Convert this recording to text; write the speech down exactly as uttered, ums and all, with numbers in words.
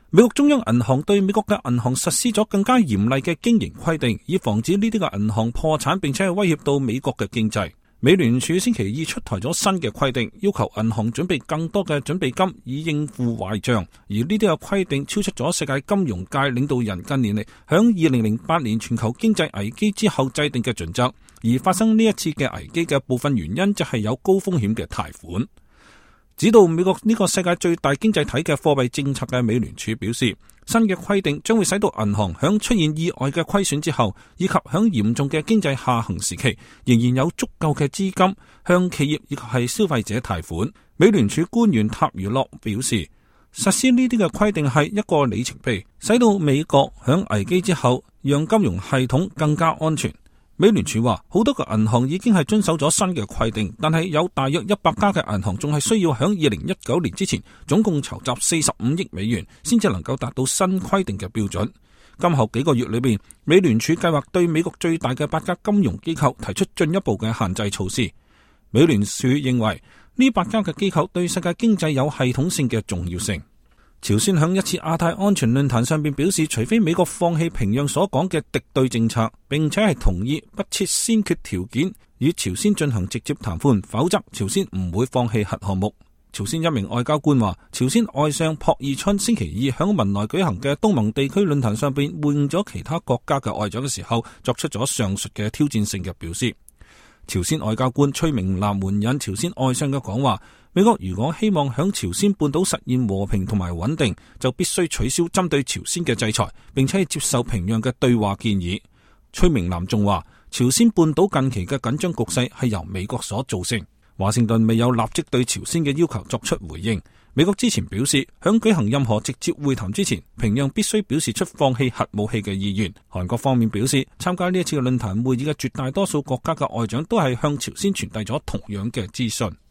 美國中央銀行對美國嘅銀行實施咗更加嚴厲嘅經營規定，以防止呢啲嘅銀行破產，並且係威脅到美國嘅經濟。美聯儲星期二出台咗新嘅規定，要求銀行準備更多嘅準備金以應付壞賬，而呢啲嘅規定超出咗世界金融界領導人近年嚟響二零零八年全球經濟危機之後制定嘅準則。而發生呢一次嘅危機嘅部分原因就係有高風險嘅貸款。指導美國呢個世界最大經濟體嘅貨幣政策嘅美聯儲表示，新嘅規定將會使到銀行響出現意外嘅虧損之後，以及響嚴重嘅經濟下行時期，仍然有足夠嘅資金向企業以及係消費者貸款。美聯儲官員塔茹洛表示，實施呢啲嘅規定係一個里程碑，使到美國響危機之後讓金融系統更加安全。美聯儲話，好多個銀行已經係遵守咗新嘅規定，但係有大約一百家嘅銀行仲係需要響二零一九年之前總共籌集四十五億美元，先至能夠達到新規定嘅標準。今後幾個月裏邊，美聯儲計劃對美國最大嘅八家金融機構提出進一步嘅限制措施。美聯儲認為呢八家嘅機構對世界經濟有系統性嘅重要性。朝鮮響一次亞太安全論壇上邊表示，除非美國放棄平壤所講嘅敵對政策，並且係同意不設先決條件與朝鮮進行直接談判，否則朝鮮唔會放棄核項目。朝鮮一名外交官話，朝鮮外相朴義春星期二響文萊舉行嘅東盟地區論壇上邊會應咗其他國家嘅外長嘅時候，作出咗上述嘅挑戰性嘅表示。朝鮮外交官崔明南援引朝鮮外相嘅講話，美國如果希望響朝鮮半島實現和平同埋穩定，就必須取消針對朝鮮嘅制裁，並且接受平壤嘅對話建議。崔明南仲話，朝鮮半島近期嘅緊張局勢係由美國所造成。華盛頓未有立即對朝鮮嘅要求作出回應。美國之前表示，響舉行任何直接會談之前，平壤必須表示出放棄核武器嘅意願。韓國方面表示，參加呢一次嘅論壇會議嘅絕大多數國家嘅外長都係向朝鮮傳遞咗同樣嘅資訊。